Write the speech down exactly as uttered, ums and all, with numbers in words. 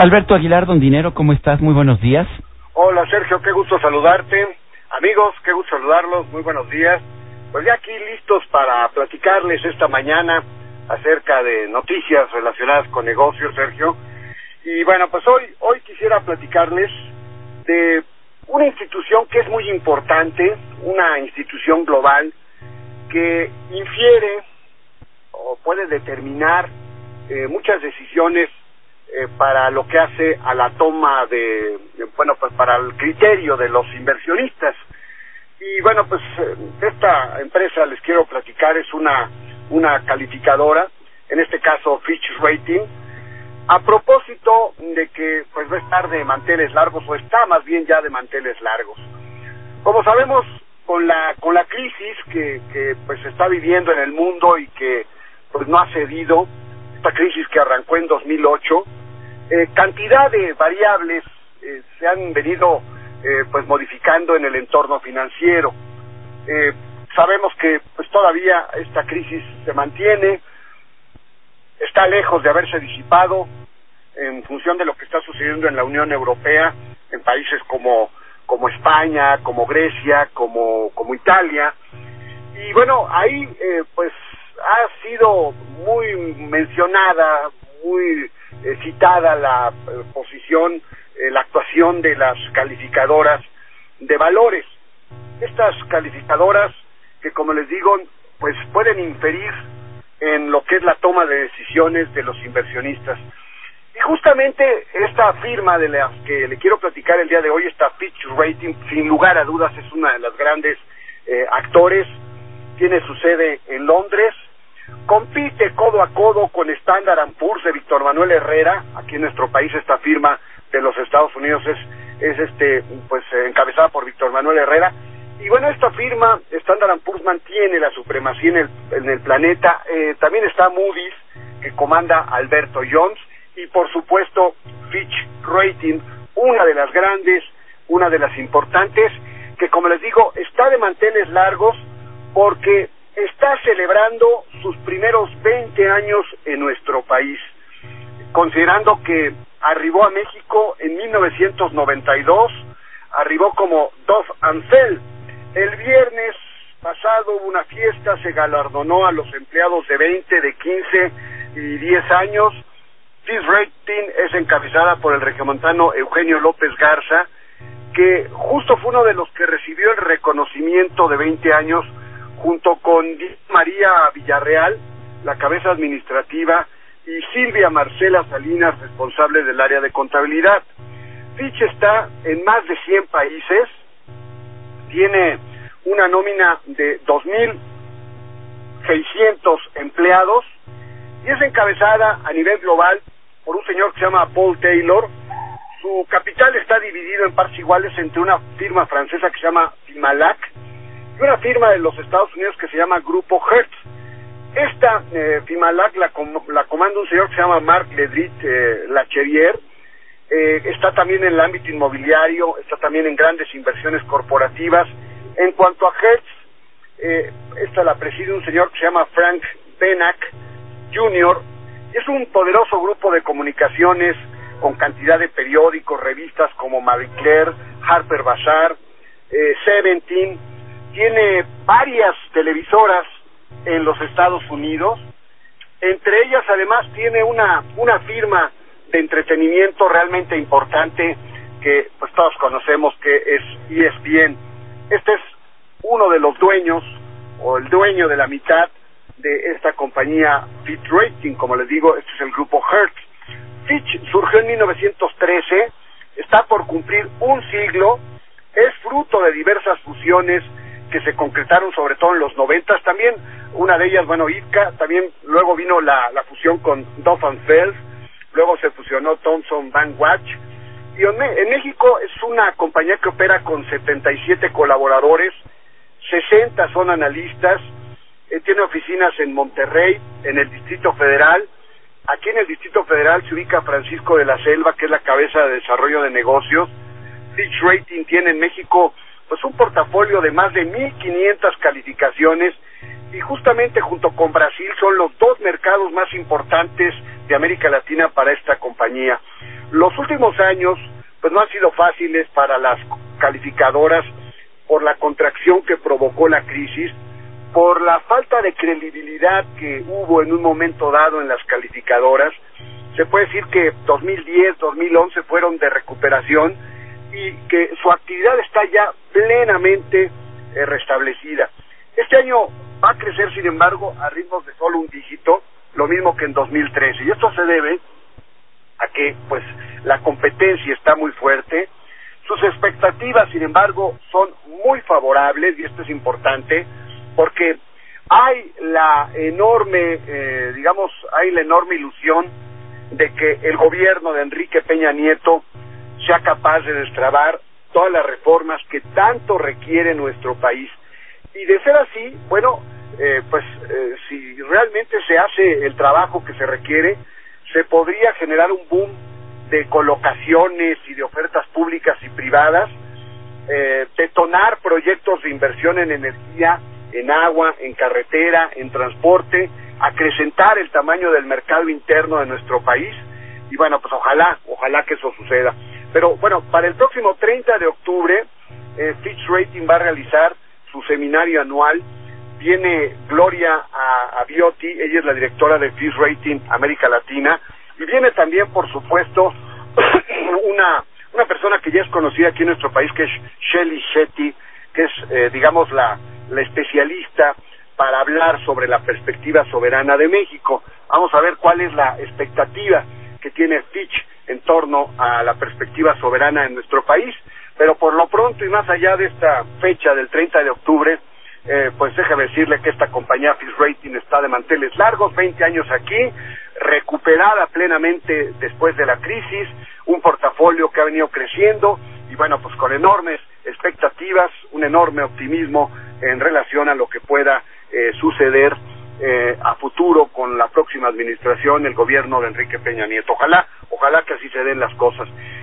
Alberto Aguilar, don Dinero, ¿cómo estás? Muy buenos días. Hola Sergio, qué gusto saludarte. Amigos, qué gusto saludarlos, muy buenos días. Pues ya aquí listos para platicarles esta mañana acerca de noticias relacionadas con negocios, Sergio. Y bueno, pues hoy, hoy quisiera platicarles de una institución que es muy importante, una institución global que infiere o puede determinar eh, muchas decisiones eh, para lo que hace a la toma de, de, bueno, pues para el criterio de los inversionistas. Y bueno, pues esta empresa, les quiero platicar, es una, una calificadora, en este caso Fitch Rating, a propósito de que pues va a estar de manteles largos, o está más bien ya de manteles largos. Como sabemos, con la con la crisis que, que pues se está viviendo en el mundo y que pues no ha cedido, esta crisis que arrancó en dos mil ocho, eh, cantidad de variables eh, se han venido eh, pues modificando en el entorno financiero. Eh, sabemos que pues todavía esta crisis se mantiene, está lejos de haberse disipado en función de lo que está sucediendo en la Unión Europea, en países como como España, como Grecia, como como Italia. Y bueno, ahí eh, pues ha sido muy mencionada, muy eh, citada la eh, posición, eh, la actuación de las calificadoras de valores. Estas calificadoras que, como les digo, pues pueden inferir en lo que es la toma de decisiones de los inversionistas. Y justamente esta firma de las que le quiero platicar el día de hoy, esta Fitch Rating, sin lugar a dudas es una de las grandes eh, actores, tiene su sede en Londres, compite codo a codo con Standard and Poor's de Víctor Manuel Herrera. Aquí en nuestro país esta firma de los Estados Unidos es, es este pues eh, encabezada por Víctor Manuel Herrera. Y bueno, esta firma, Standard and Poor's, mantiene la supremacía en el, en el planeta. Eh, también está Moody's, que comanda Alberto Jones, y por supuesto Fitch Rating, una de las grandes, una de las importantes, que como les digo, está de manteles largos porque está celebrando sus primeros veinte años en nuestro país, considerando que arribó a México en mil novecientos noventa y dos, arribó como Dove and Fell. El viernes pasado hubo una fiesta, se galardonó a los empleados de veinte, de quince y diez años. Fitch Rating es encabezada por el regiomontano Eugenio López Garza, que justo fue uno de los que recibió el reconocimiento de veinte años, junto con María Villarreal, la cabeza administrativa, y Silvia Marcela Salinas, responsable del área de contabilidad. Fitch está en más de cien países, tiene una nómina de dos mil seiscientos empleados y es encabezada a nivel global por un señor que se llama Paul Taylor. Su capital está dividido en partes iguales entre una firma francesa que se llama Fimalac y una firma de los Estados Unidos que se llama Grupo Hertz. Esta eh, Fimalac la, com la comanda un señor que se llama Marc Ledrit eh, Lachevier. Eh, está también en el ámbito inmobiliario, está también en grandes inversiones corporativas. En cuanto a Hertz, eh, esta la preside un señor que se llama Frank Benack junior Es un poderoso grupo de comunicaciones con cantidad de periódicos, revistas como Marie Claire, Harper Bazaar, eh, Seventeen. Tiene varias televisoras en los Estados Unidos. Entre ellas, además, tiene una una firma de entretenimiento realmente importante que pues todos conocemos, que es E S P N. Este es uno de los dueños, o el dueño de la mitad de esta compañía Fitch Rating. Como les digo, este es el grupo Hertz. Fitch surgió en mil novecientos trece, está por cumplir un siglo, es fruto de diversas fusiones que se concretaron sobre todo en los noventas. También una de ellas, bueno, I P C A, también luego vino la, la fusión con Dove and Fell, luego se fusionó Thomson Van Watch, y en México es una compañía que opera con setenta y siete colaboradores, sesenta son analistas, eh, tiene oficinas en Monterrey, en el Distrito Federal. Aquí en el Distrito Federal se ubica Francisco de la Selva, que es la cabeza de desarrollo de negocios. Fitch Rating tiene en México pues un portafolio de más de mil quinientas calificaciones y justamente junto con Brasil son los dos mercados más importantes de América Latina para esta compañía. Los últimos años pues no han sido fáciles para las calificadoras por la contracción que provocó la crisis, por la falta de credibilidad que hubo en un momento dado en las calificadoras. Se puede decir que dos mil diez, dos mil once fueron de recuperación y que su actividad está ya plenamente eh, restablecida. Este año va a crecer, sin embargo, a ritmos de solo un dígito, lo mismo que en dos mil trece, y esto se debe a que pues la competencia está muy fuerte. Sus expectativas, sin embargo, son muy favorables, y esto es importante, porque hay la enorme, eh, digamos, hay la enorme ilusión de que el gobierno de Enrique Peña Nieto sea capaz de destrabar todas las reformas que tanto requiere nuestro país. Y de ser así, bueno, eh, pues eh, si realmente se hace el trabajo que se requiere, se podría generar un boom de colocaciones y de ofertas públicas y privadas, eh, detonar proyectos de inversión en energía, en agua, en carretera, en transporte, acrecentar el tamaño del mercado interno de nuestro país, y bueno, pues ojalá, ojalá que eso suceda. Pero bueno, para el próximo treinta de octubre, eh, Fitch Rating va a realizar su seminario anual. Viene Gloria a, a Biotti, ella es la directora de Fitch Rating América Latina, y viene también, por supuesto, una una persona que ya es conocida aquí en nuestro país, que es Shelly Shetty, que es, eh, digamos, la, la especialista para hablar sobre la perspectiva soberana de México. Vamos a ver cuál es la expectativa que tiene Fitch en torno a la perspectiva soberana en nuestro país, pero por lo pronto y más allá de esta fecha del treinta de octubre, eh, pues déjame decirle que esta compañía Fitch Rating está de manteles largos, veinte años aquí, recuperada plenamente después de la crisis, un portafolio que ha venido creciendo y bueno, pues con enormes expectativas, un enorme optimismo en relación a lo que pueda eh, suceder eh, a futuro con la próxima administración, el gobierno de Enrique Peña Nieto. Ojalá, ojalá que así se den las cosas.